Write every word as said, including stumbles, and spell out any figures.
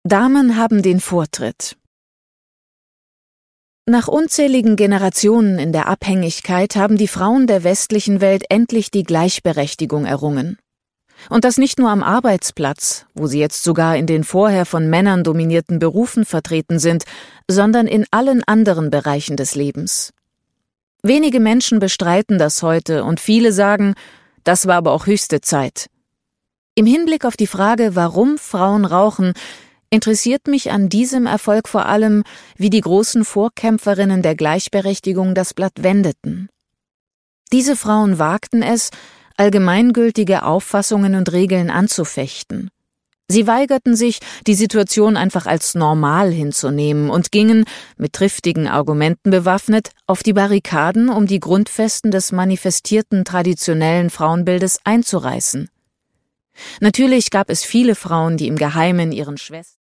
Damen haben den Vortritt. Nach unzähligen Generationen in der Abhängigkeit haben die Frauen der westlichen Welt endlich die Gleichberechtigung errungen. Und das nicht nur am Arbeitsplatz, wo sie jetzt sogar in den vorher von Männern dominierten Berufen vertreten sind, sondern in allen anderen Bereichen des Lebens. Wenige Menschen bestreiten das heute und viele sagen, das war aber auch höchste Zeit. Im Hinblick auf die Frage, warum Frauen rauchen, interessiert mich an diesem Erfolg vor allem, wie die großen Vorkämpferinnen der Gleichberechtigung das Blatt wendeten. Diese Frauen wagten es, allgemeingültige Auffassungen und Regeln anzufechten. Sie weigerten sich, die Situation einfach als normal hinzunehmen und gingen, mit triftigen Argumenten bewaffnet, auf die Barrikaden, um die Grundfesten des manifestierten traditionellen Frauenbildes einzureißen. Natürlich gab es viele Frauen, die im Geheimen ihren Schwestern